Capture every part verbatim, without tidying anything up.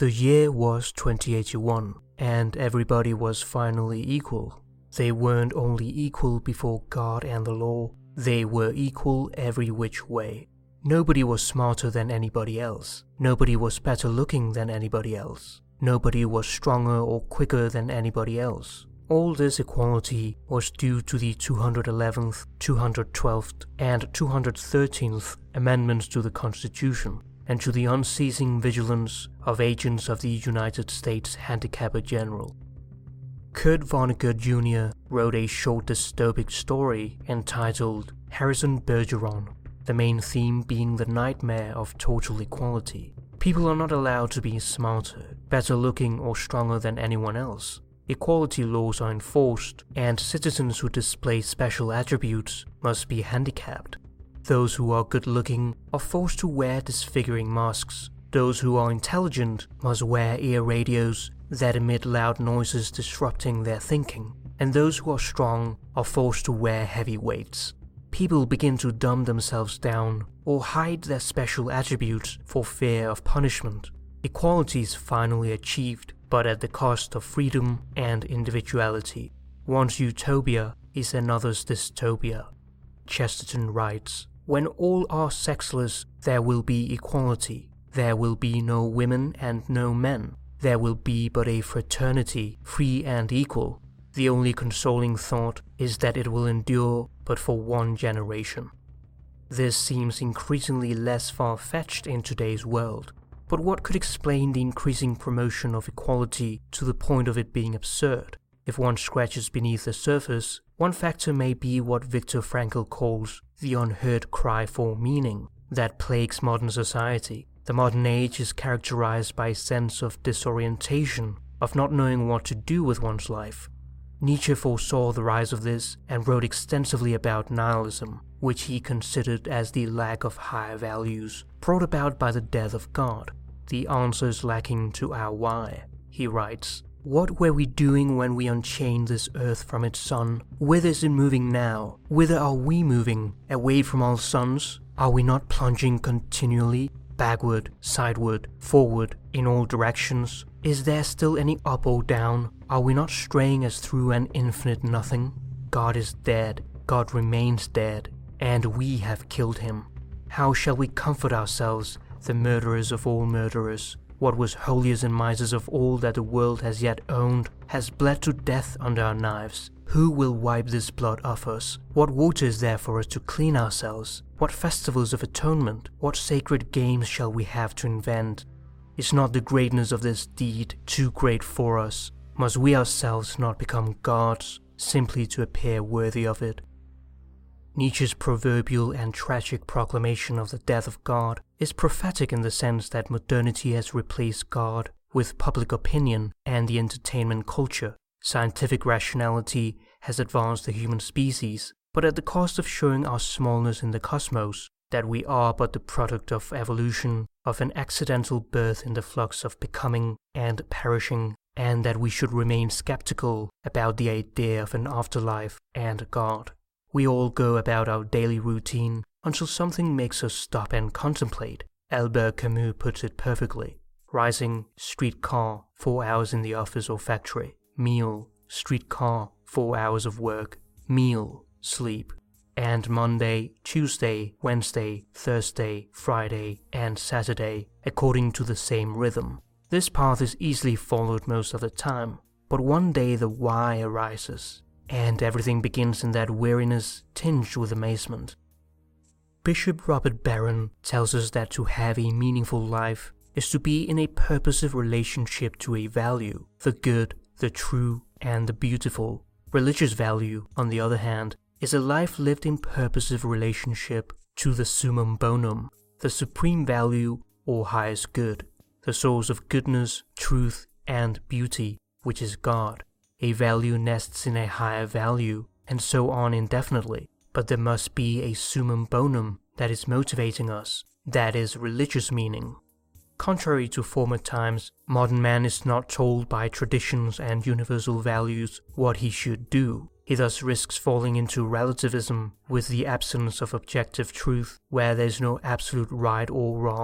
The year was twenty eighty-one, and everybody was finally equal. They weren't only equal before God and the law, they were equal every which way. Nobody was smarter than anybody else. Nobody was better looking than anybody else. Nobody was stronger or quicker than anybody else. All this equality was due to the two hundred eleventh, two hundred twelfth, and two hundred thirteenth Amendments to the Constitution, and to the unceasing vigilance of agents of the United States Handicapper General. Kurt Vonnegut Junior wrote a short dystopic story entitled Harrison Bergeron, the main theme being the nightmare of total equality. People are not allowed to be smarter, better looking, or stronger than anyone else. Equality laws are enforced, and citizens who display special attributes must be handicapped. Those who are good-looking are forced to wear disfiguring masks. Those who are intelligent must wear ear radios that emit loud noises disrupting their thinking, and those who are strong are forced to wear heavy weights. People begin to dumb themselves down or hide their special attributes for fear of punishment. Equality is finally achieved, but at the cost of freedom and individuality. One's utopia is another's dystopia. Chesterton writes, "When all are sexless, there will be equality. There will be no women and no men. There will be but a fraternity, free and equal. The only consoling thought is that it will endure but for one generation." This seems increasingly less far-fetched in today's world. But what could explain the increasing promotion of equality to the point of it being absurd? If one scratches beneath the surface, one factor may be what Viktor Frankl calls the unheard cry for meaning that plagues modern society. The modern age is characterized by a sense of disorientation, of not knowing what to do with one's life. Nietzsche foresaw the rise of this and wrote extensively about nihilism, which he considered as the lack of higher values brought about by the death of God. The answers lacking to our why. He writes, "What were we doing when we unchained this earth from its sun? Whither is it moving now? Whither are we moving? Away from our suns? Are we not plunging continually? Backward, sideward, forward, in all directions? Is there still any up or down? Are we not straying as through an infinite nothing? God is dead, God remains dead, and we have killed him. How shall we comfort ourselves, the murderers of all murderers? What was holiest and misest of all that the world has yet owned has bled to death under our knives. Who will wipe this blood off us? What water is there for us to clean ourselves? What festivals of atonement? What sacred games shall we have to invent? Is not the greatness of this deed too great for us? Must we ourselves not become gods simply to appear worthy of it?" Nietzsche's proverbial and tragic proclamation of the death of God is prophetic in the sense that modernity has replaced God with public opinion and the entertainment culture. Scientific rationality has advanced the human species, but at the cost of showing our smallness in the cosmos, that we are but the product of evolution, of an accidental birth in the flux of becoming and perishing, and that we should remain skeptical about the idea of an afterlife and God. We all go about our daily routine until something makes us stop and contemplate. Albert Camus puts it perfectly. Rising, streetcar, four hours in the office or factory. Meal, streetcar, four hours of work. Meal, sleep. And Monday, Tuesday, Wednesday, Thursday, Friday, and Saturday, according to the same rhythm. This path is easily followed most of the time, but one day the why arises, and everything begins in that weariness tinged with amazement. Bishop Robert Barron tells us that to have a meaningful life is to be in a purposive relationship to a value, the good, the true, and the beautiful. Religious value, on the other hand, is a life lived in purposive relationship to the summum bonum, the supreme value or highest good, the source of goodness, truth, and beauty, which is God. A value nests in a higher value, and so on indefinitely, but there must be a summum bonum that is motivating us, that is religious meaning. Contrary to former times, modern man is not told by traditions and universal values what he should do. He thus risks falling into relativism with the absence of objective truth, where there is no absolute right or wrong,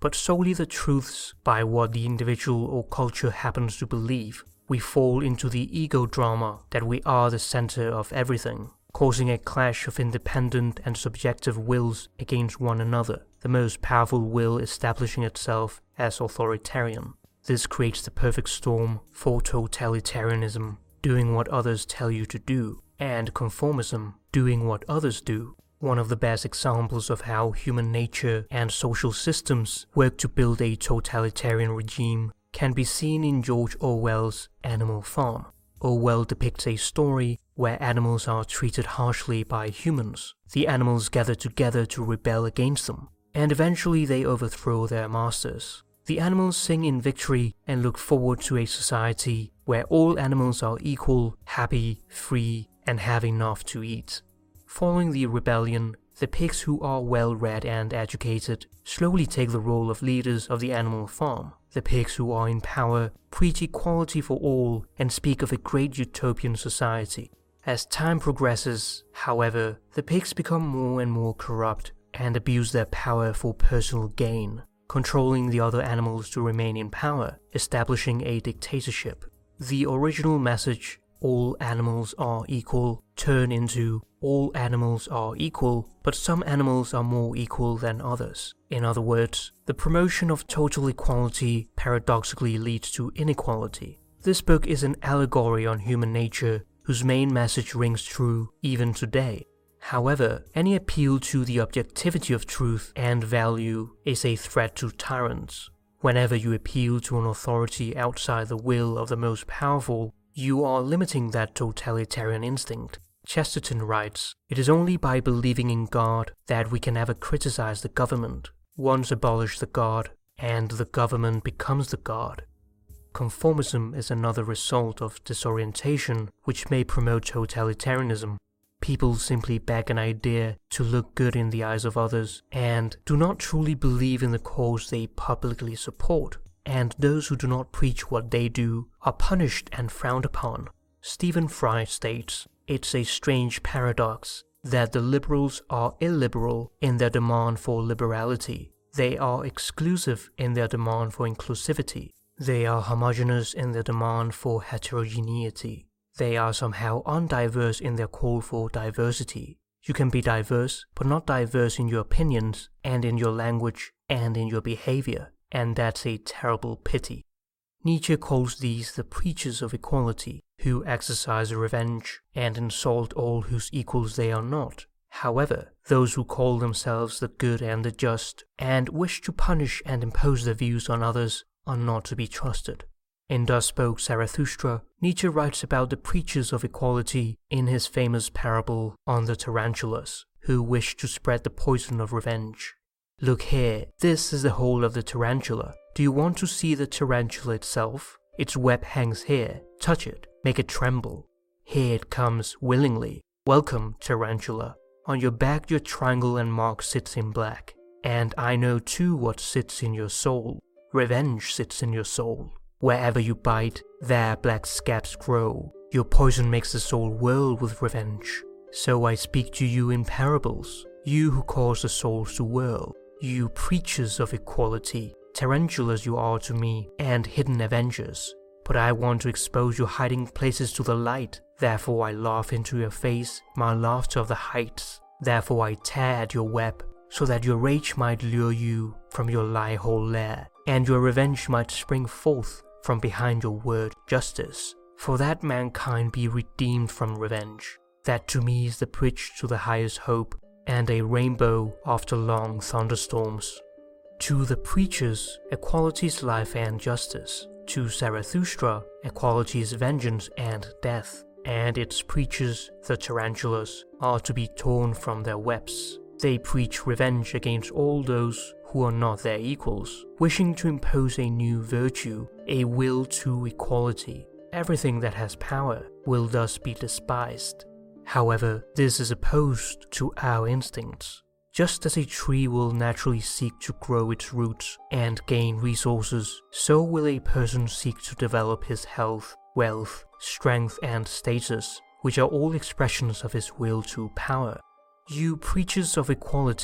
but solely the truths by what the individual or culture happens to believe, we fall into the ego drama that we are the center of everything, causing a clash of independent and subjective wills against one another, the most powerful will establishing itself as authoritarian. This creates the perfect storm for totalitarianism, doing what others tell you to do, and conformism, doing what others do. One of the best examples of how human nature and social systems work to build a totalitarian regime can be seen in George Orwell's Animal Farm. Orwell depicts a story where animals are treated harshly by humans. The animals gather together to rebel against them, and eventually they overthrow their masters. The animals sing in victory and look forward to a society where all animals are equal, happy, free, and have enough to eat. Following the rebellion, the pigs who are well-read and educated slowly take the role of leaders of the animal farm. The pigs who are in power preach equality for all and speak of a great utopian society. As time progresses, however, the pigs become more and more corrupt and abuse their power for personal gain, controlling the other animals to remain in power, establishing a dictatorship. The original message, all animals are equal, turn into all animals are equal, but some animals are more equal than others. In other words, the promotion of total equality paradoxically leads to inequality. This book is an allegory on human nature whose main message rings true even today. However, any appeal to the objectivity of truth and value is a threat to tyrants. Whenever you appeal to an authority outside the will of the most powerful, you are limiting that totalitarian instinct. Chesterton writes, "It is only by believing in God that we can ever criticize the government. Once abolish the God, and the government becomes the God." Conformism is another result of disorientation which may promote totalitarianism. People simply beg an idea to look good in the eyes of others and do not truly believe in the cause they publicly support. And those who do not preach what they do are punished and frowned upon. Stephen Fry states, "It's a strange paradox that the liberals are illiberal in their demand for liberality. They are exclusive in their demand for inclusivity. They are homogeneous in their demand for heterogeneity. They are somehow undiverse in their call for diversity. You can be diverse, but not diverse in your opinions, and in your language, and in your behavior, and that's a terrible pity." Nietzsche calls these the preachers of equality, who exercise revenge and insult all whose equals they are not. However, those who call themselves the good and the just, and wish to punish and impose their views on others, are not to be trusted. In Thus Spoke Zarathustra, Nietzsche writes about the preachers of equality in his famous parable on the tarantulas, who wish to spread the poison of revenge. "Look here, this is the hole of the tarantula. Do you want to see the tarantula itself? Its web hangs here. Touch it. Make it tremble. Here it comes willingly. Welcome, tarantula. On your back your triangle and mark sits in black. And I know too what sits in your soul. Revenge sits in your soul. Wherever you bite, there black scabs grow. Your poison makes the soul whirl with revenge. So I speak to you in parables, you who cause the souls to whirl. You preachers of equality, tarantulas you are to me, and hidden avengers. But I want to expose your hiding places to the light. Therefore I laugh into your face, my laughter of the heights. Therefore I tear at your web, so that your rage might lure you from your lie-hole lair, and your revenge might spring forth from behind your word justice. For that mankind be redeemed from revenge. That to me is the bridge to the highest hope, and a rainbow after long thunderstorms. To the preachers, equality is life and justice. To Zarathustra, equality is vengeance and death. And its preachers, the tarantulas, are to be torn from their webs. They preach revenge against all those who are not their equals, wishing to impose a new virtue, a will to equality. Everything that has power will thus be despised. However, this is opposed to our instincts. Just as a tree will naturally seek to grow its roots and gain resources, so will a person seek to develop his health, wealth, strength, and status, which are all expressions of his will to power. You preachers of equality,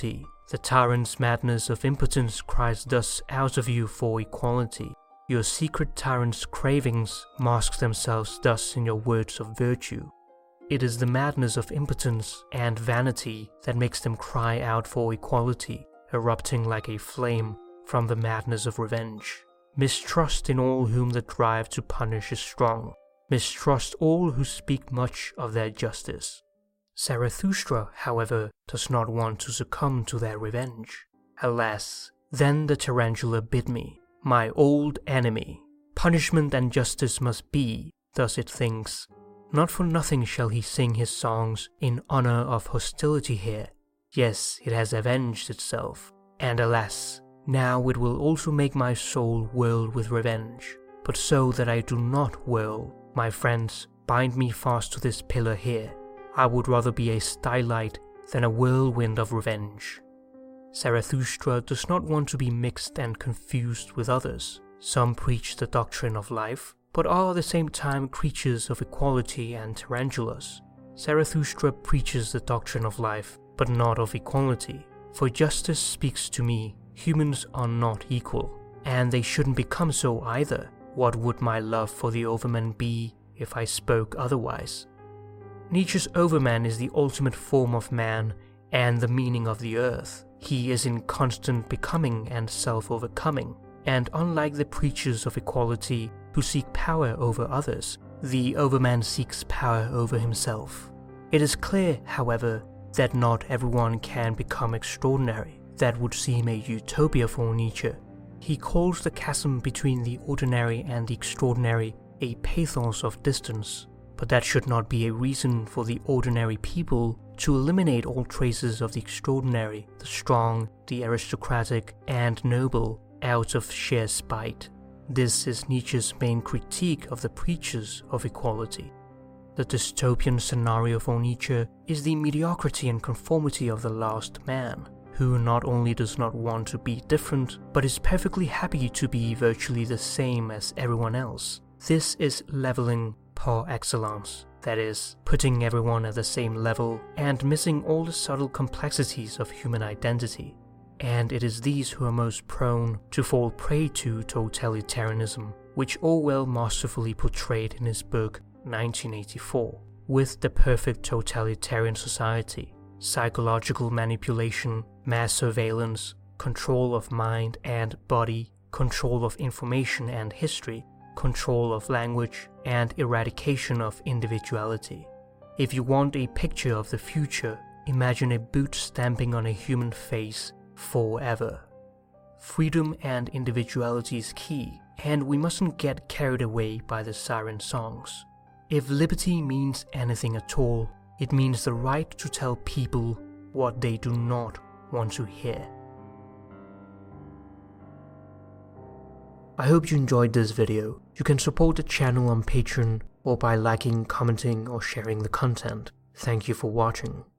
The tyrant's madness of impotence cries thus out of you for equality. Your secret tyrant's cravings mask themselves thus in your words of virtue. It is the madness of impotence and vanity that makes them cry out for equality, erupting like a flame from the madness of revenge. Mistrust in all whom the drive to punish is strong. Mistrust all who speak much of their justice. Zarathustra, however, does not want to succumb to their revenge. Alas, then the tarantula bit me, my old enemy. Punishment and justice must be, thus it thinks. Not for nothing shall he sing his songs in honor of hostility here. Yes, it has avenged itself, and alas, now it will also make my soul whirl with revenge. But so that I do not whirl, my friends, bind me fast to this pillar here. I would rather be a starlight than a whirlwind of revenge. Zarathustra does not want to be mixed and confused with others. Some preach the doctrine of life, but are at the same time creatures of equality and tarantulas. Zarathustra preaches the doctrine of life, but not of equality. For justice speaks to me, humans are not equal, and they shouldn't become so either. What would my love for the Overman be if I spoke otherwise? Nietzsche's Overman is the ultimate form of man and the meaning of the earth. He is in constant becoming and self-overcoming, and unlike the preachers of equality who seek power over others, the Overman seeks power over himself. It is clear, however, that not everyone can become extraordinary. That would seem a utopia for Nietzsche. He calls the chasm between the ordinary and the extraordinary a pathos of distance. But that should not be a reason for the ordinary people to eliminate all traces of the extraordinary, the strong, the aristocratic, and noble out of sheer spite. This is Nietzsche's main critique of the preachers of equality. The dystopian scenario for Nietzsche is the mediocrity and conformity of the last man, who not only does not want to be different, but is perfectly happy to be virtually the same as everyone else. This is leveling par excellence, that is, putting everyone at the same level and missing all the subtle complexities of human identity. And it is these who are most prone to fall prey to totalitarianism, which Orwell masterfully portrayed in his book nineteen eighty-four, with the perfect totalitarian society: psychological manipulation, mass surveillance, control of mind and body, control of information and history, control of language, and eradication of individuality. If you want a picture of the future, imagine a boot stamping on a human face forever. Freedom and individuality is key, and we mustn't get carried away by the siren songs. If liberty means anything at all, it means the right to tell people what they do not want to hear. I hope you enjoyed this video. You can support the channel on Patreon or by liking, commenting, or sharing the content. Thank you for watching.